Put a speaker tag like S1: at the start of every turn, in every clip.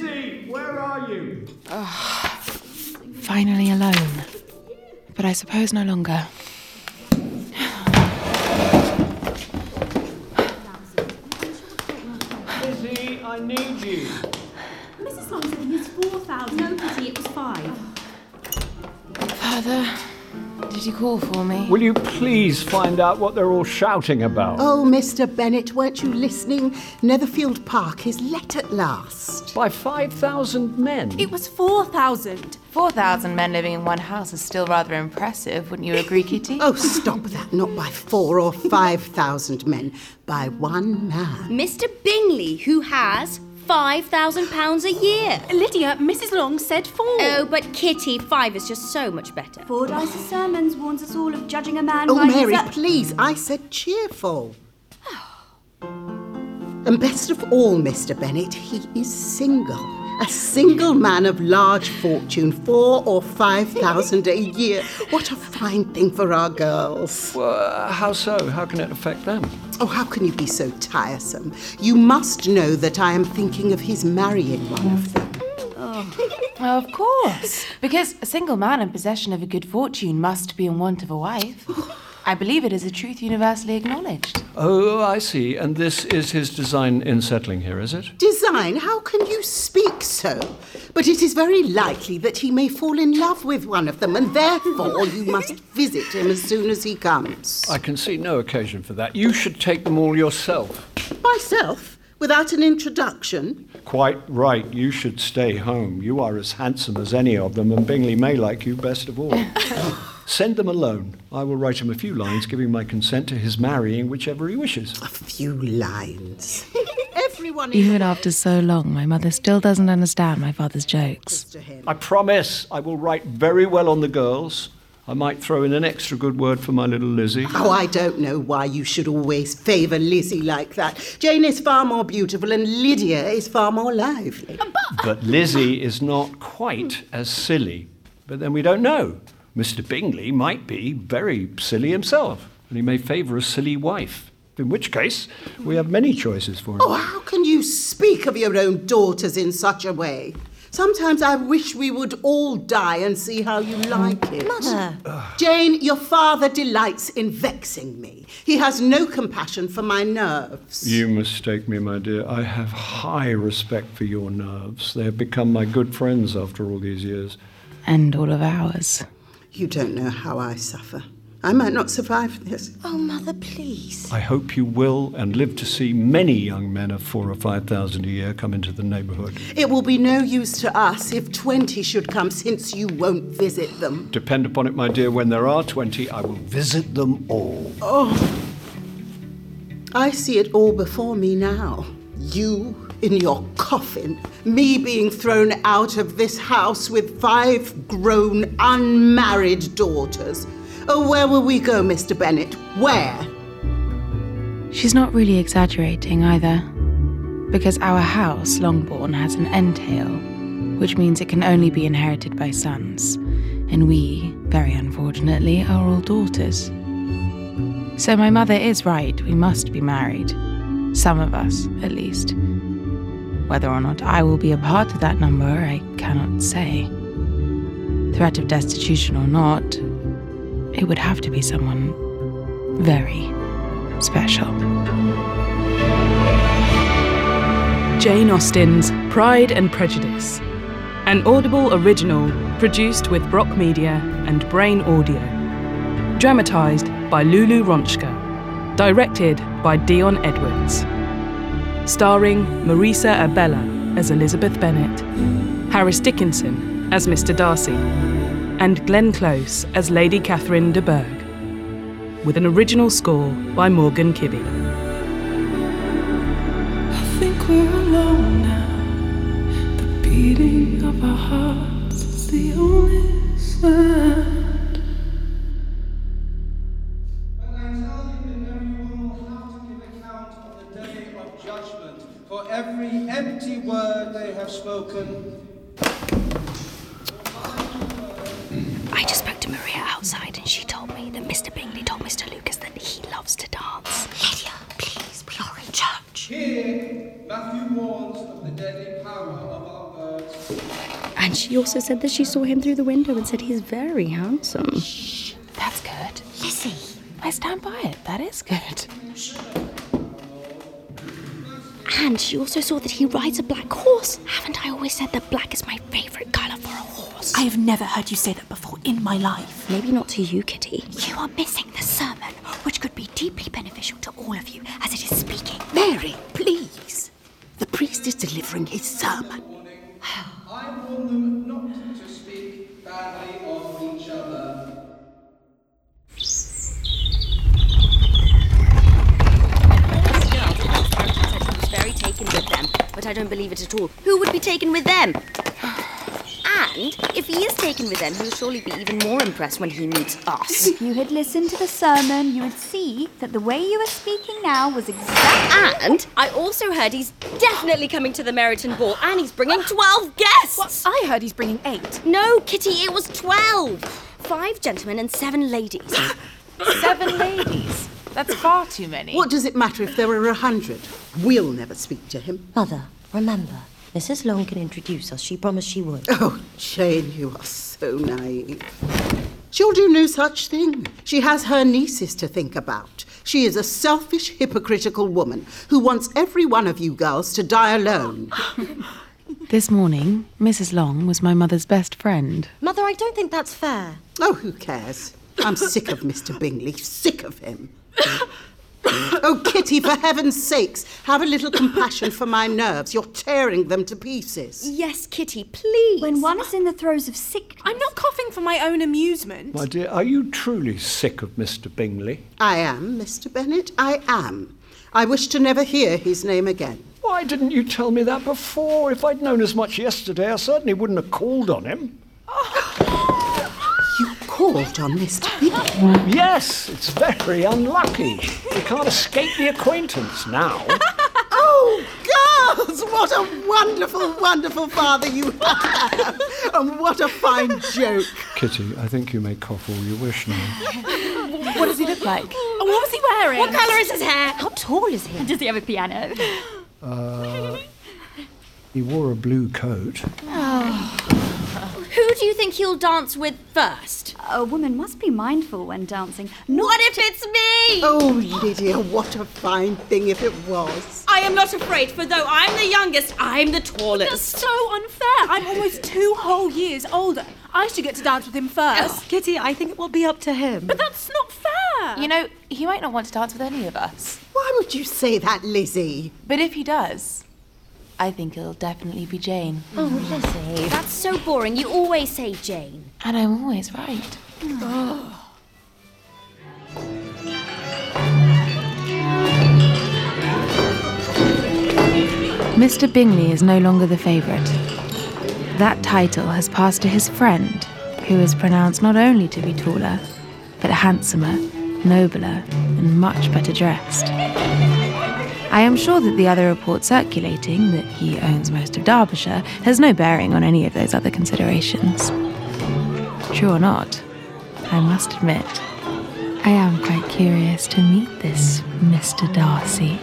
S1: Lizzie, where are you?
S2: Finally alone. But I suppose no longer.
S1: Lizzie, I need you.
S3: Mrs. Long said he has 4,000. No, Kitty, it was 5.
S2: Father, did you call for me?
S1: Will you please find out what they're all shouting about?
S4: Oh, Mr. Bennett, weren't you listening? Netherfield Park is let at last.
S1: By 5,000 men?
S3: It was 4,000.
S2: 4,000 men living in one house is still rather impressive, wouldn't you agree, Kitty?
S4: Oh, stop that. Not by 4,000 or 5,000 men. By one man.
S5: Mr. Bingley, who has £5,000 a year.
S3: Lydia, Mrs. Long said 4.
S5: Oh, but Kitty, 5 is just so much better.
S3: Fordyce's sermons warns us all of judging a man
S4: Oh,
S3: by
S4: Mary,
S3: his...
S4: please, I said cheerful. And best of all, Mr. Bennett, he is single. A single man of large fortune, 4,000 or 5,000 a year. What a fine thing for our girls.
S1: Well, how so? How can it affect them?
S4: Oh, how can you be so tiresome? You must know that I am thinking of his marrying one of them.
S2: Well, of course. Because a single man in possession of a good fortune must be in want of a wife. I believe it is a truth universally acknowledged.
S1: Oh, I see. And this is his design in settling here, is it?
S4: Design? How can you speak so? But it is very likely that he may fall in love with one of them, and therefore you must visit him as soon as he comes.
S1: I can see no occasion for that. You should take them all yourself.
S4: Myself? Without an introduction?
S1: Quite right. You should stay home. You are as handsome as any of them, and Bingley may like you best of all. Send them alone. I will write him a few lines giving my consent to his marrying whichever he wishes.
S4: A few lines. Everyone
S2: Even after so long, my mother still doesn't understand my father's jokes.
S1: I promise I will write very well on the girls. I might throw in an extra good word for my little Lizzie.
S4: Oh, I don't know why you should always favour Lizzie like that. Jane is far more beautiful and Lydia is far more lively.
S1: But Lizzie is not quite as silly. But then we don't know. Mr. Bingley might be very silly himself, and he may favour a silly wife. In which case, we have many choices for him.
S4: Oh, how can you speak of your own daughters in such a way? Sometimes I wish we would all die and see how you like it.
S5: Mother.
S4: Jane, your father delights in vexing me. He has no compassion for my nerves.
S1: You mistake me, my dear. I have high respect for your nerves. They have become my good friends after all these years.
S2: And all of ours.
S4: You don't know how I suffer. I might not survive this.
S5: Oh, Mother, please.
S1: I hope you will and live to see many young men of 4,000 or 5,000 a year come into the neighbourhood.
S4: It will be no use to us if 20 should come, since you won't visit them.
S1: Depend upon it, my dear, when there are 20, I will visit them all.
S4: Oh, I see it all before me now. You in your coffin, me being thrown out of this house with 5 grown, unmarried daughters. Oh, where will we go, Mr. Bennett? Where?
S2: She's not really exaggerating either. Because our house, Longbourn, has an entail, which means it can only be inherited by sons. And we, very unfortunately, are all daughters. So my mother is right, we must be married. Some of us, at least. Whether or not I will be a part of that number, I cannot say. Threat of destitution or not, it would have to be someone very special.
S6: Jane Austen's Pride and Prejudice. An Audible original produced with Brock Media and Brain Audio. Dramatised by Lulu Ronchka. Directed by Dion Edwards. Starring Marisa Abella as Elizabeth Bennet, Harris Dickinson as Mr. Darcy, and Glenn Close as Lady Catherine de Bourgh, with an original score by Morgan Kibbe.
S7: I think we're alone now. The beating of our hearts is the only sound.
S8: When I tell you that everyone will have to give account on the day of judgment for every empty word they have spoken.
S5: I just spoke to Maria outside and she told me that Mr. Bingley told Mr. Lucas that he loves to dance. Lydia, please, we are in church.
S8: Here, Matthew warns of the deadly power of our birds.
S5: And she also said that she saw him through the window and said he's very handsome.
S2: That's good.
S5: Lizzie.
S2: I stand by it. That is good.
S5: And she also saw that he rides a black horse. Haven't I always said that black is my favourite colour for a horse?
S9: I have never heard you say that before in my life.
S5: Maybe not to you, Kitty.
S9: You are missing the sermon, which could be deeply beneficial to all of you as it is speaking.
S4: Mary, please. The priest is delivering his sermon.
S8: I warn them not to speak badly of each other.
S5: Very taken with them, but I don't believe it at all. Who would be taken with them? And if he is taken with them, he'll surely be even more impressed when he meets us.
S10: If you had listened to the sermon, you would see that the way you were speaking now was exactly...
S5: And I also heard he's definitely coming to the Meryton Ball, and he's bringing 12 guests!
S9: I heard he's bringing 8.
S5: No, Kitty, it was 12! 5 gentlemen and 7 ladies.
S2: 7 ladies. That's far too many.
S4: What does it matter if there are 100? We'll never speak to him.
S11: Mother, remember, Mrs. Long can introduce us. She promised she would.
S4: Oh, Jane, you are so naive. She'll do no such thing. She has her nieces to think about. She is a selfish, hypocritical woman who wants every one of you girls to die alone.
S2: This morning, Mrs. Long was my mother's best friend.
S11: Mother, I don't think that's fair.
S4: Oh, who cares? I'm sick of Mr. Bingley, sick of him. Oh, Kitty, for heaven's sakes, have a little compassion for my nerves. You're tearing them to pieces.
S5: Yes, Kitty, please.
S10: When one is in the throes of sickness...
S9: I'm not coughing for my own amusement.
S1: My dear, are you truly sick of Mr. Bingley?
S4: I am, Mr. Bennet, I am. I wish to never hear his name again.
S1: Why didn't you tell me that before? If I'd known as much yesterday, I certainly wouldn't have called on him.
S4: You called on Mr. Bingley?
S1: Yes, it's very unlucky. We can't escape the acquaintance now.
S4: Oh, girls, what a wonderful, wonderful father you have. And what a fine joke.
S1: Kitty, I think you may cough all you wish now.
S2: What does he look like?
S9: Oh, what was he wearing?
S5: What colour is his hair?
S11: How tall is he?
S10: Does he have a piano?
S1: He wore a blue coat.
S5: Who do you think he'll dance with first?
S10: A woman must be mindful when dancing.
S5: What if it's me?
S4: Oh, Lydia, what a fine thing if it was.
S5: I am not afraid, for though I'm the youngest, I'm the tallest.
S9: That's so unfair. I'm almost 2 whole years older. I should get to dance with him first.
S11: Kitty, I think it will be up to him.
S9: But that's not fair.
S2: You know, he might not want to dance with any of us.
S4: Why would you say that, Lizzie?
S2: But if he does, I think it'll definitely be Jane.
S11: Oh, Lizzie.
S5: That's so boring. You always say Jane.
S2: And I'm always right. Mr. Bingley is no longer the favourite. That title has passed to his friend, who is pronounced not only to be taller, but handsomer, nobler, and much better dressed. I am sure that the other report circulating, that he owns most of Derbyshire, has no bearing on any of those other considerations. True or not, I must admit, I am quite curious to meet this Mr. Darcy.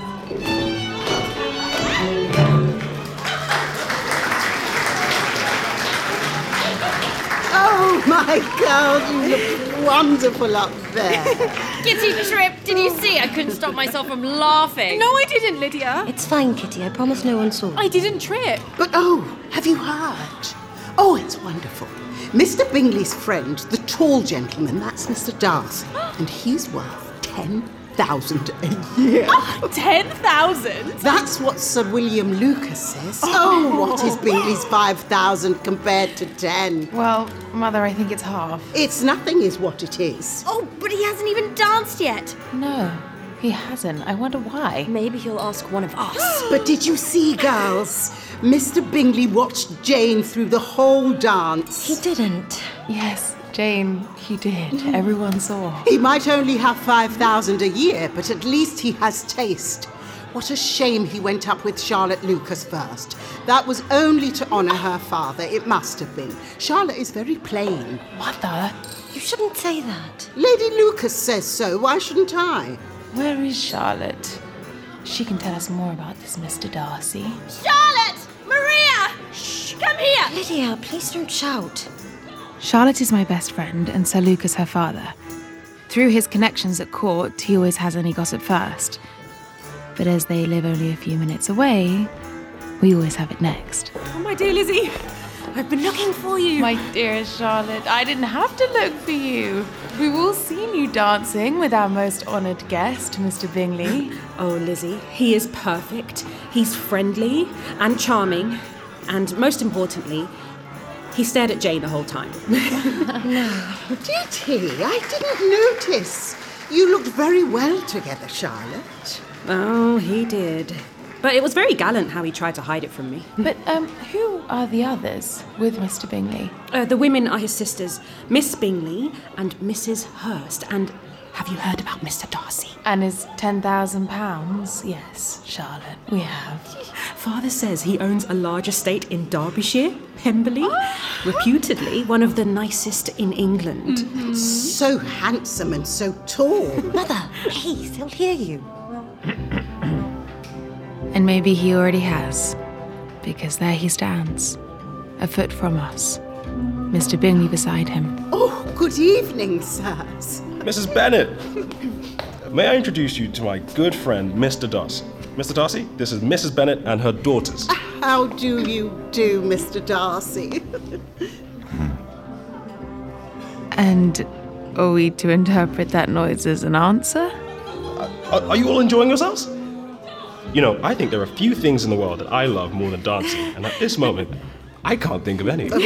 S4: Oh, my girl, you look wonderful up there.
S5: Kitty tripped. Did you see? I couldn't stop myself from laughing.
S9: No, I didn't, Lydia.
S11: It's fine, Kitty. I promise no one saw.
S9: I didn't trip.
S4: But, oh, have you heard? Oh, it's wonderful. Mr. Bingley's friend, the tall gentleman, that's Mr. Darcy, and he's worth 10,000 a year.
S9: 10,000?
S4: That's what Sir William Lucas says. Oh, what is Bingley's 5,000 compared to 10?
S2: Well, Mother, I think it's half.
S4: It's nothing is what it is.
S5: Oh, but he hasn't even danced yet.
S2: No, he hasn't. I wonder why.
S11: Maybe he'll ask one of us.
S4: But did you see, girls? Mr. Bingley watched Jane through the whole dance.
S11: He didn't.
S2: Yes, Jane, he did. Everyone saw.
S4: He might only have 5,000 a year, but at least he has taste. What a shame he went up with Charlotte Lucas first. That was only to honour her father, it must have been. Charlotte is very plain.
S2: Mother,
S11: You shouldn't say that.
S4: Lady Lucas says so, why shouldn't I?
S2: where is Charlotte? She can tell us more about this Mr. Darcy.
S5: Charlotte! Maria! Shh! Come here!
S11: Lydia, please don't shout.
S2: Charlotte is my best friend, and Sir Lucas her father. Through his connections at court, he always has any gossip first. But as they live only a few minutes away, we always have it next.
S9: Oh, my dear Lizzie, I've been looking for you.
S2: My dearest Charlotte, I didn't have to look for you. We've all seen you dancing with our most honoured guest, Mr. Bingley.
S12: Oh, Lizzie, he is perfect. He's friendly and charming. And most importantly, he stared at Jane the whole time.
S4: Did he? I didn't notice. You looked very well together, Charlotte.
S12: Oh, he did. But it was very gallant how he tried to hide it from me.
S2: But who are the others with Mr. Bingley?
S12: The women are his sisters, Miss Bingley and Mrs. Hurst. And have you heard about Mr. Darcy?
S2: And his £10,000? Yes, Charlotte, we have.
S12: Father says he owns a large estate in Derbyshire, Pemberley, reputedly one of the nicest in England.
S4: Mm-hmm. So handsome and so tall.
S11: Mother, please, he'll hear you.
S2: And maybe he already has, because there he stands, a foot from us, Mr. Bingley beside him.
S4: Oh, good evening, sirs.
S13: Mrs. Bennet, may I introduce you to my good friend, Mr. Darcy. Mr. Darcy, this is Mrs. Bennet and her daughters.
S4: How do you do, Mr. Darcy?
S2: And are we to interpret that noise as an answer?
S13: Are you all enjoying yourselves? You know, I think there are few things in the world that I love more than dancing, and at this moment, I can't think of any.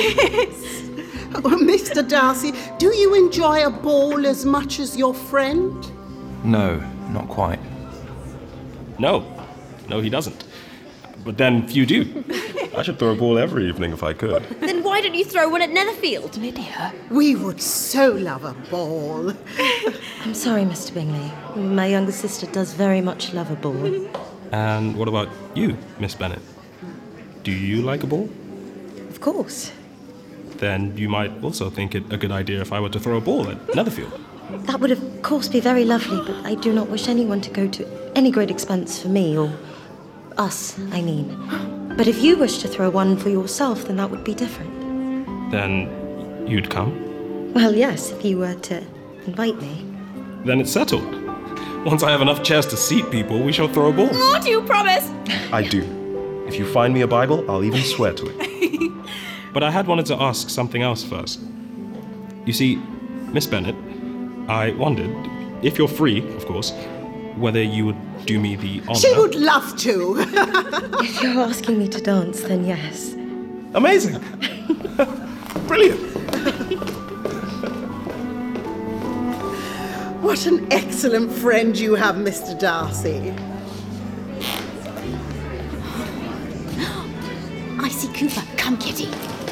S4: Mr. Darcy, do you enjoy a ball as much as your friend?
S14: No, not quite.
S13: No, he doesn't. But then few do. I should throw a ball every evening if I could.
S5: Then why don't you throw one at Netherfield?
S2: Lydia.
S4: We would so love a ball.
S11: I'm sorry, Mr. Bingley. My younger sister does very much love a ball.
S13: And what about you, Miss Bennet? Do you like a ball?
S11: Of course.
S13: Then you might also think it a good idea if I were to throw a ball at Netherfield.
S11: That would, of course, be very lovely, but I do not wish anyone to go to any great expense for me, or us, I mean. But if you wish to throw one for yourself, then that would be different.
S13: Then you'd come?
S11: Well, yes, if you were to invite me.
S13: Then it's settled. Once I have enough chairs to seat people, we shall throw a ball.
S5: Oh, do you promise?
S13: I do. If you find me a Bible, I'll even swear to it. But I had wanted to ask something else first. You see, Miss Bennet, I wondered, if you're free, of course, whether you would do me the honour...
S4: She would love to.
S11: If you're asking me to dance, then yes.
S13: Amazing. Brilliant.
S4: What an excellent friend you have, Mr. Darcy.
S5: I see Cooper. Come, Kitty.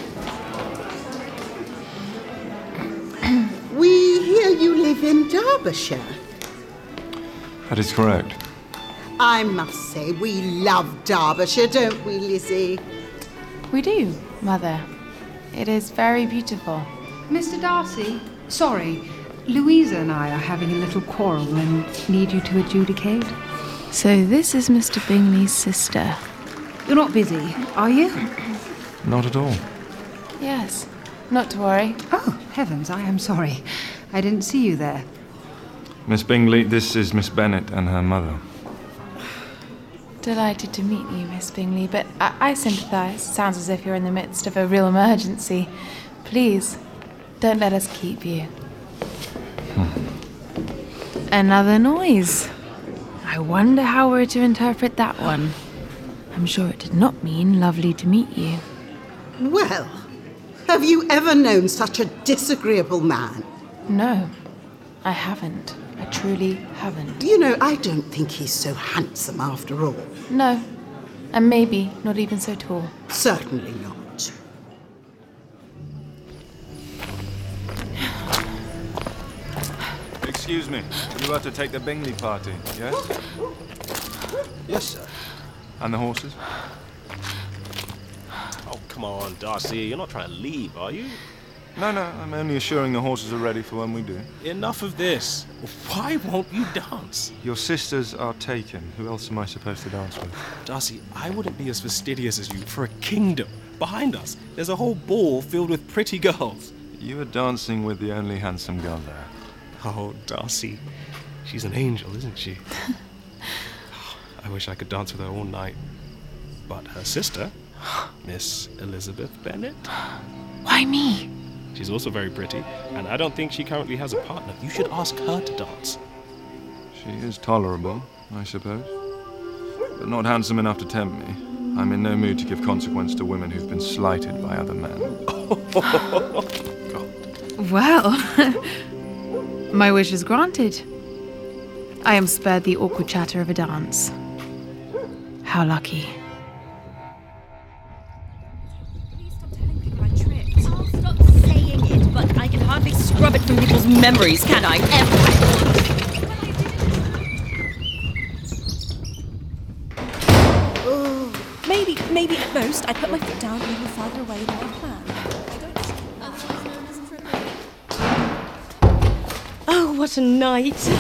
S4: We hear you live in Derbyshire.
S14: That is correct.
S4: I must say, we love Derbyshire, don't we, Lizzie?
S2: We do, Mother. It is very beautiful.
S15: Mr. Darcy, sorry. Louisa and I are having a little quarrel and need you to adjudicate.
S2: So this is Mr. Bingley's sister.
S15: You're not busy, are you?
S14: Not at all.
S2: Yes, not to worry.
S15: Oh, heavens, I am sorry. I didn't see you there.
S14: Miss Bingley, this is Miss Bennet and her mother.
S2: Delighted to meet you, Miss Bingley, but I sympathise. Sounds as if you're in the midst of a real emergency. Please, don't let us keep you. Another noise. I wonder how we're to interpret that one. I'm sure it did not mean lovely to meet you.
S4: Well, have you ever known such a disagreeable man?
S2: No, I haven't. I truly haven't.
S4: You know, I don't think he's so handsome after all.
S2: No, and maybe not even so tall.
S4: Certainly not.
S14: Excuse me, you are to take the Bingley party, yes?
S13: Yes, sir.
S14: And the horses?
S16: Oh, come on, Darcy. You're not trying to leave, are you?
S14: No, I'm only assuring the horses are ready for when we do.
S13: Enough of this. Why won't you dance?
S14: Your sisters are taken. Who else am I supposed to dance with?
S13: Darcy, I wouldn't be as fastidious as you for a kingdom. Behind us, there's a whole ball filled with pretty girls.
S14: You are dancing with the only handsome girl there.
S13: Oh, Darcy. She's an angel, isn't she? I wish I could dance with her all night. But her sister, Miss Elizabeth Bennet.
S2: Why me?
S13: She's also very pretty, and I don't think she currently has a partner. You should ask her to dance.
S14: She is tolerable, I suppose. But not handsome enough to tempt me. I'm in no mood to give consequence to women who've been slighted by other men.
S2: Well, my wish is granted. I am spared the awkward chatter of a dance. How lucky.
S5: Stop saying it, but I can hardly scrub it from people's memories, can I?
S9: Maybe at most I put my foot down a little farther away than I planned.
S11: Oh, what a night.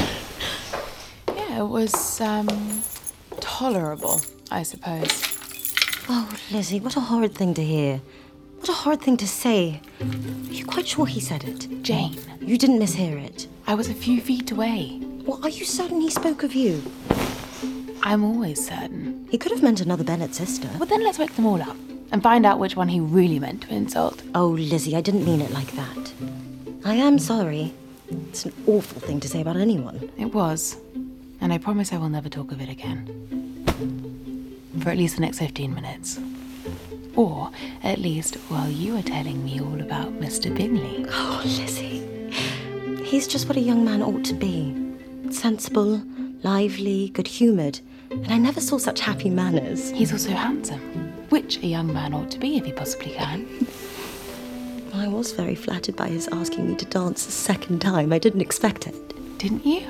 S2: Yeah, it was, tolerable, I suppose.
S11: Oh, Lizzie, what a horrid thing to hear. What a horrid thing to say. Are you quite sure he said it?
S2: Jane.
S11: You didn't mishear it.
S2: I was a few feet away.
S11: Well, are you certain he spoke of you?
S2: I'm always certain.
S11: He could have meant another Bennet sister.
S2: Well, then let's wake them all up and find out which one he really meant to insult.
S11: Oh, Lizzie, I didn't mean it like that. I am sorry. It's an awful thing to say about anyone.
S2: It was. And I promise I will never talk of it again. For at least the next 15 minutes. Or, at least, while you are telling me all about Mr. Bingley.
S11: Oh, Lizzie. He's just what a young man ought to be. Sensible, lively, good-humoured. And I never saw such happy manners.
S2: He's also handsome, which a young man ought to be if he possibly can.
S11: I was very flattered by his asking me to dance a second time. I didn't expect it.
S2: Didn't you?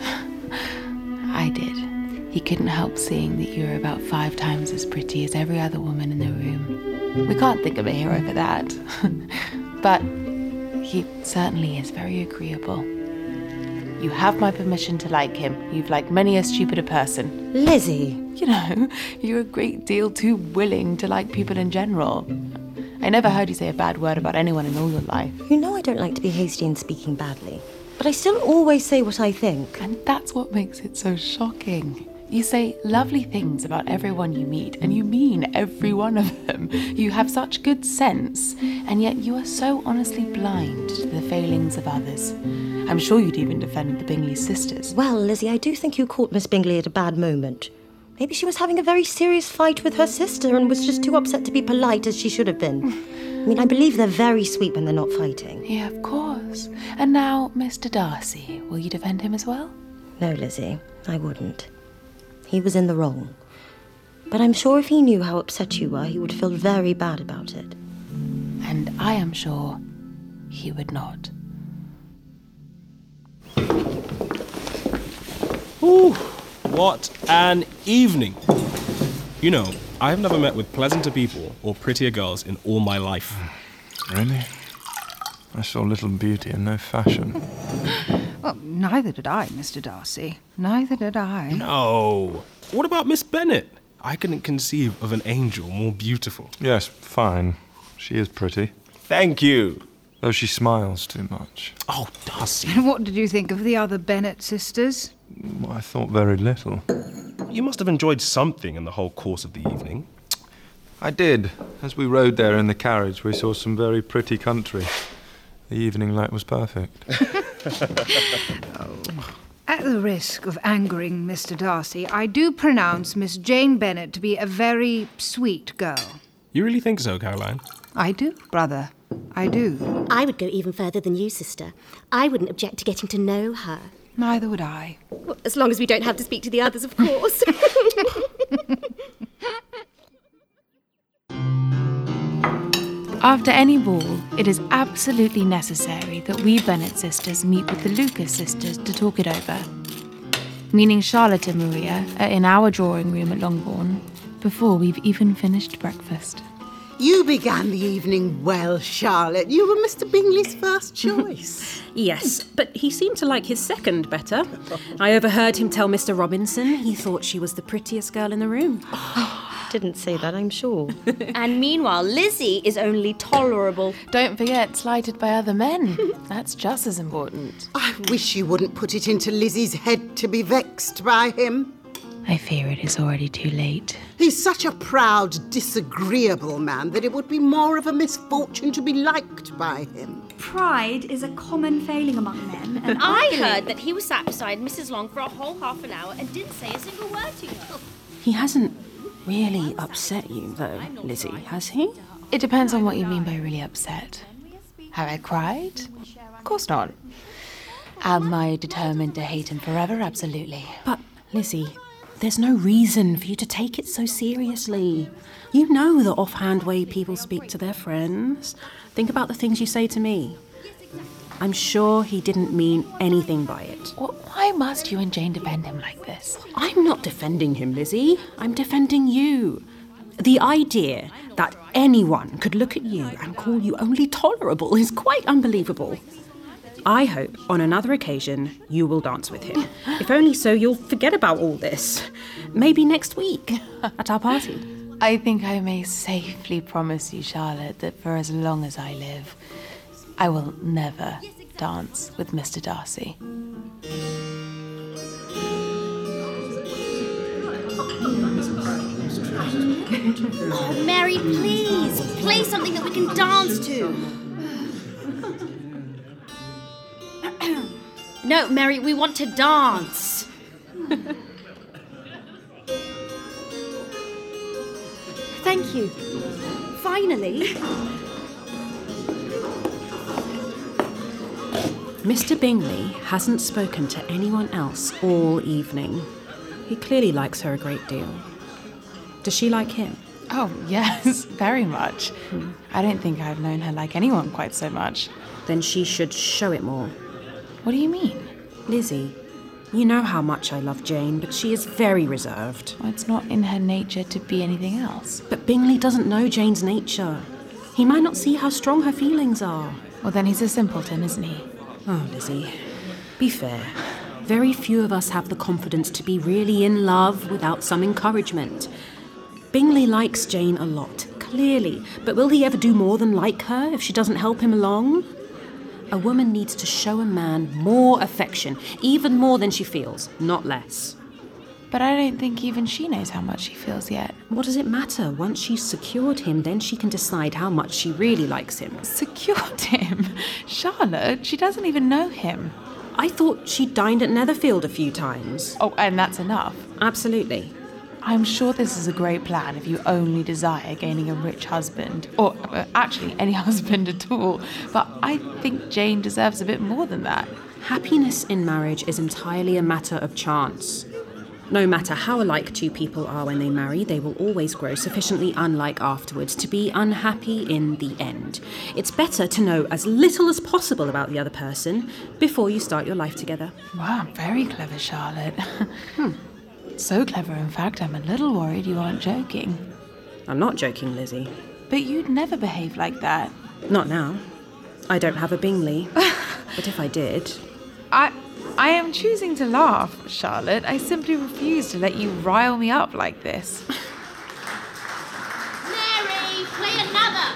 S2: I did. He couldn't help seeing that you were about 5 times as pretty as every other woman in the room. We can't think of a hero for that. But he certainly is very agreeable. You have my permission to like him. You've liked many a stupider person.
S11: Lizzie!
S2: You know, you're a great deal too willing to like people in general. I never heard you say a bad word about anyone in all your life.
S11: You know I don't like to be hasty in speaking badly. But I still always say what I think.
S2: And that's what makes it so shocking. You say lovely things about everyone you meet, and you mean every one of them. You have such good sense, and yet you are so honestly blind to the failings of others. I'm sure you'd even defend the Bingley sisters.
S11: Well, Lizzie, I do think you caught Miss Bingley at a bad moment. Maybe she was having a very serious fight with her sister and was just too upset to be polite as she should have been. I mean, I believe they're very sweet when they're not fighting.
S2: Yeah, of course. And now, Mr. Darcy, will you defend him as well?
S11: No, Lizzie, I wouldn't. He was in the wrong. But I'm sure if he knew how upset you were, he would feel very bad about it.
S2: And I am sure he would not.
S13: Ooh, what an evening! You know, I've never met with pleasanter people or prettier girls in all my life.
S14: Really? I saw little beauty and no fashion.
S15: Well, neither did I, Mr. Darcy. Neither did I.
S13: No. What about Miss Bennet? I couldn't conceive of an angel more beautiful.
S14: Yes, fine. She is pretty.
S13: Thank you.
S14: Though she smiles too much.
S13: Oh, Darcy.
S15: And what did you think of the other Bennet sisters?
S14: Well, I thought very little.
S13: You must have enjoyed something in the whole course of the evening.
S14: I did. As we rode there in the carriage, we saw some very pretty country. The evening light was perfect.
S15: At the risk of angering Mr. Darcy, I do pronounce Miss Jane Bennet to be a very sweet girl.
S13: You really think so, Caroline?
S15: I do, brother. I do.
S3: I would go even further than you, sister. I wouldn't object to getting to know her.
S15: Neither would I.
S3: Well, as long as we don't have to speak to the others, of course.
S2: After any ball, it is absolutely necessary that we Bennet sisters meet with the Lucas sisters to talk it over. Meaning Charlotte and Maria are in our drawing room at Longbourn before we've even finished breakfast.
S4: You began the evening well, Charlotte. You were Mr. Bingley's first choice.
S12: Yes, but he seemed to like his second better. I overheard him tell Mr. Robinson he thought she was the prettiest girl in the room.
S11: Didn't say that, I'm sure.
S5: And meanwhile, Lizzie is only tolerable.
S2: Don't forget, slighted by other men. That's just as important.
S4: I wish you wouldn't put it into Lizzie's head to be vexed by him.
S2: I fear it is already too late.
S4: He's such a proud, disagreeable man that it would be more of a misfortune to be liked by him.
S3: Pride is a common failing among men. And
S5: I heard that he was sat beside Mrs. Long for a whole half an hour and didn't say a single word to her.
S12: He hasn't really upset you, though, Lizzie, has he?
S2: It depends on what you mean by really upset. Have I cried? Of course not. Am I determined to hate him forever? Absolutely.
S12: But, Lizzie, there's no reason for you to take it so seriously. You know the offhand way people speak to their friends. Think about the things you say to me. I'm sure he didn't mean anything by it.
S2: Well, why must you and Jane defend him like this?
S12: I'm not defending him, Lizzie. I'm defending you. The idea that anyone could look at you and call you only tolerable is quite unbelievable. I hope on another occasion you will dance with him. If only so you'll forget about all this. Maybe next week at our party.
S2: I think I may safely promise you, Charlotte, that for as long as I live, I will never dance with Mr. Darcy.
S5: Oh, Mary, please, play something that we can dance to. No, Mary, we want to dance.
S3: Thank you. Finally.
S12: Mr. Bingley hasn't spoken to anyone else all evening. He clearly likes her a great deal. Does she like him?
S2: Oh, yes, very much. I don't think I've known her like anyone quite so much.
S12: Then she should show it more.
S2: What do you mean?
S12: Lizzie, you know how much I love Jane, but she is very reserved.
S2: Well, it's not in her nature to be anything else.
S12: But Bingley doesn't know Jane's nature. He might not see how strong her feelings are.
S2: Well, then he's a simpleton, isn't he?
S12: Oh, Lizzie, be fair. Very few of us have the confidence to be really in love without some encouragement. Bingley likes Jane a lot, clearly, but will he ever do more than like her if she doesn't help him along? A woman needs to show a man more affection, even more than she feels, not less.
S2: But I don't think even she knows how much she feels yet.
S12: What does it matter? Once she's secured him, then she can decide how much she really likes him.
S2: Secured him? Charlotte, she doesn't even know him.
S12: I thought she dined at Netherfield a few times.
S2: Oh, and that's enough?
S12: Absolutely.
S2: I'm sure this is a great plan if you only desire gaining a rich husband. Or, actually, any husband at all. But I think Jane deserves a bit more than that.
S12: Happiness in marriage is entirely a matter of chance. No matter how alike two people are when they marry, they will always grow sufficiently unlike afterwards to be unhappy in the end. It's better to know as little as possible about the other person before you start your life together.
S2: Wow, very clever, Charlotte. So clever, in fact, I'm a little worried you aren't joking.
S12: I'm not joking, Lizzie.
S2: But you'd never behave like that.
S12: Not now. I don't have a Bingley. But if I did...
S2: I am choosing to laugh, Charlotte. I simply refuse to let you rile me up like this.
S5: Mary, play another.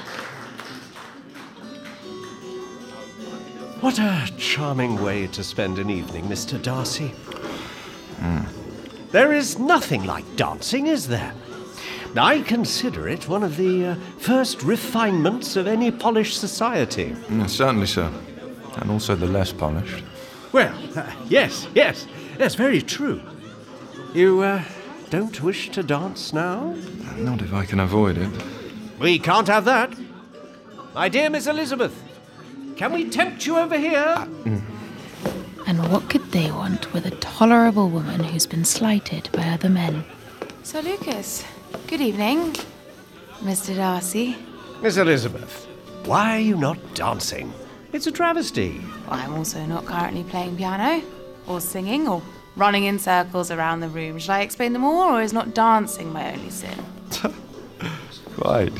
S16: What a charming way to spend an evening, Mr. Darcy. There is nothing like dancing, is there? I consider it one of the first refinements of any polished society.
S14: Certainly, sir. And also the less polished.
S16: Well, yes, very true. You don't wish to dance now?
S14: Not if I can avoid it.
S16: We can't have that. My dear Miss Elizabeth, can we tempt you over here?
S2: And what could they want with a tolerable woman who's been slighted by other men? So, Lucas, good evening. Mr. Darcy.
S16: Miss Elizabeth, why are you not dancing? It's a travesty.
S2: Well, I'm also not currently playing piano, or singing, or running in circles around the room. Shall I explain them all, or is not dancing my only sin?
S14: Quite.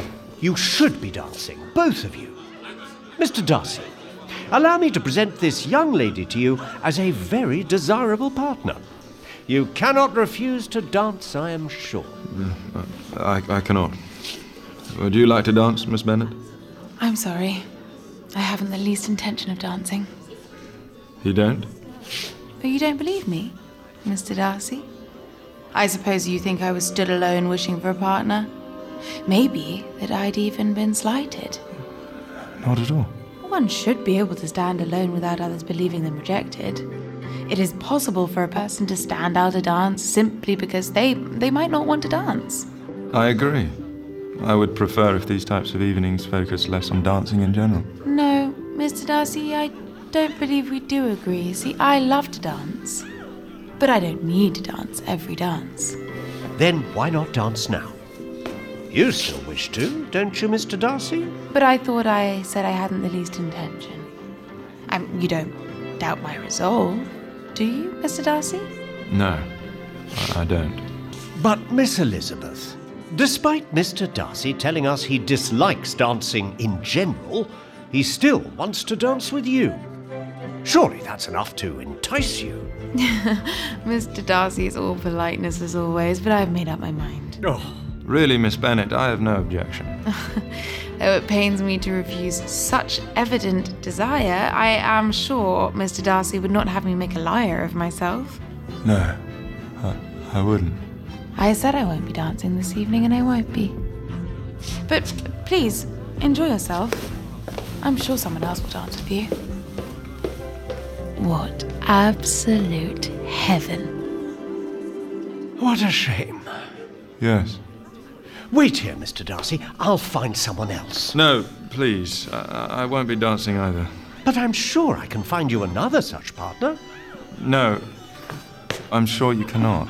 S16: You should be dancing, both of you. Mr. Darcy, allow me to present this young lady to you as a very desirable partner. You cannot refuse to dance, I am sure.
S14: I cannot. Would you like to dance, Miss Bennet?
S2: I'm sorry. I haven't the least intention of dancing.
S14: You don't?
S2: Oh, you don't believe me, Mr. Darcy? I suppose you think I was stood alone wishing for a partner? Maybe that I'd even been slighted.
S14: Not at all.
S2: One should be able to stand alone without others believing them rejected. It is possible for a person to stand out a dance simply because they might not want to dance.
S14: I agree. I would prefer if these types of evenings focused less on dancing in general.
S2: No, Mr. Darcy, I don't believe we do agree. See, I love to dance. But I don't need to dance every dance.
S16: Then why not dance now? You still wish to, don't you, Mr. Darcy?
S2: But I thought I said I hadn't the least intention. You don't doubt my resolve, do you, Mr. Darcy?
S14: No, I don't.
S16: But, Miss Elizabeth, despite Mr. Darcy telling us he dislikes dancing in general, he still wants to dance with you. Surely that's enough to entice you.
S2: Mr. Darcy is all politeness as always, but I've made up my mind.
S16: Oh.
S14: Really, Miss Bennet, I have no objection.
S2: Though it pains me to refuse such evident desire, I am sure Mr. Darcy would not have me make a liar of myself.
S14: No, I wouldn't.
S2: I said I won't be dancing this evening, and I won't be. But please, enjoy yourself. I'm sure someone else will dance with you. What absolute heaven.
S16: What a shame.
S14: Yes.
S16: Wait here, Mr. Darcy. I'll find someone else.
S14: No, please. I won't be dancing either.
S16: But I'm sure I can find you another such partner.
S14: No, I'm sure you cannot.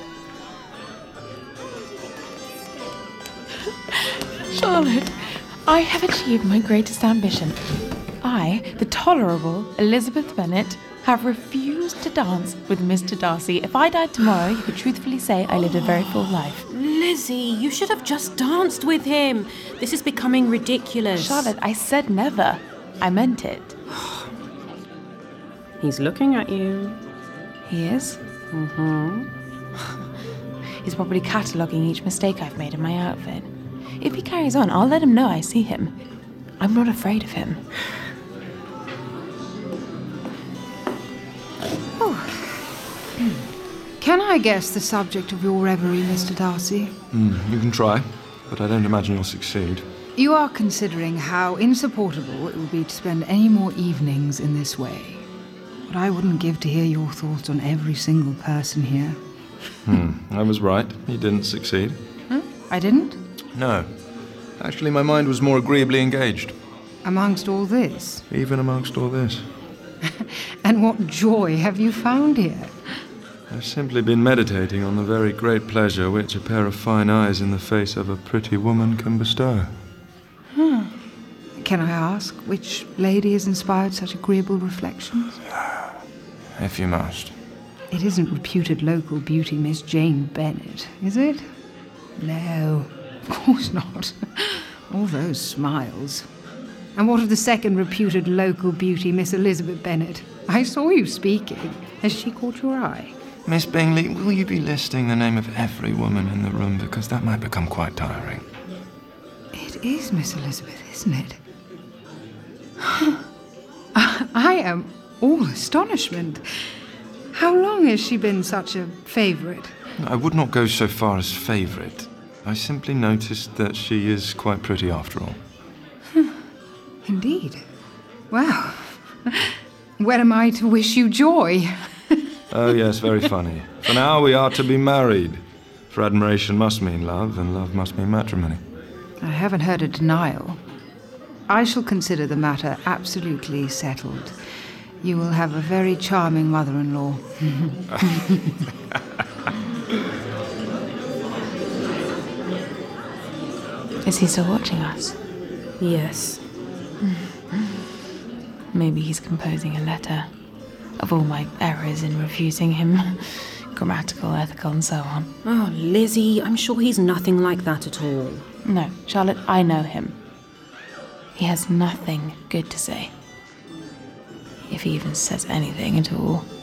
S2: Charlotte, I have achieved my greatest ambition. I, the tolerable Elizabeth Bennet, have refused to dance with Mr. Darcy. If I died tomorrow, you could truthfully say I lived a very full life.
S12: Lizzie, you should have just danced with him. This is becoming ridiculous.
S2: Charlotte, I said never. I meant it.
S12: He's looking at you.
S2: He is?
S12: Mm-hmm.
S2: He's probably cataloguing each mistake I've made in my outfit. If he carries on, I'll let him know I see him. I'm not afraid of him.
S15: Can I guess the subject of your reverie, Mr. Darcy?
S14: You can try, but I don't imagine you'll succeed.
S15: You are considering how insupportable it would be to spend any more evenings in this way. But I wouldn't give to hear your thoughts on every single person here.
S14: I was right. You didn't succeed.
S15: Huh? I didn't?
S14: No. Actually, my mind was more agreeably engaged.
S15: Amongst all this?
S14: Even amongst all this.
S15: And what joy have you found here?
S14: I've simply been meditating on the very great pleasure which a pair of fine eyes in the face of a pretty woman can bestow.
S15: Can I ask which lady has inspired such agreeable reflections?
S14: If you must.
S15: It isn't reputed local beauty Miss Jane Bennet, is it? No, of course not. All those smiles. And what of the second reputed local beauty, Miss Elizabeth Bennet? I saw you speaking. Has she caught your eye?
S14: Miss Bingley, will you be listing the name of every woman in the room? Because that might become quite tiring.
S15: It is Miss Elizabeth, isn't it? I am all astonishment. How long has she been such a favourite?
S14: I would not go so far as favourite. I simply noticed that she is quite pretty after all.
S15: Indeed. Well, when am I to wish you joy?
S14: Oh, yes, very funny. For now, we are to be married. For admiration must mean love, and love must mean matrimony.
S15: I haven't heard a denial. I shall consider the matter absolutely settled. You will have a very charming mother-in-law.
S2: Is he still watching us?
S12: Yes.
S2: Maybe he's composing a letter of all my errors in refusing him. Grammatical, ethical, and so on.
S12: Oh, Lizzie, I'm sure he's nothing like that at all.
S2: No, Charlotte, I know him. He has nothing good to say. If he even says anything at all.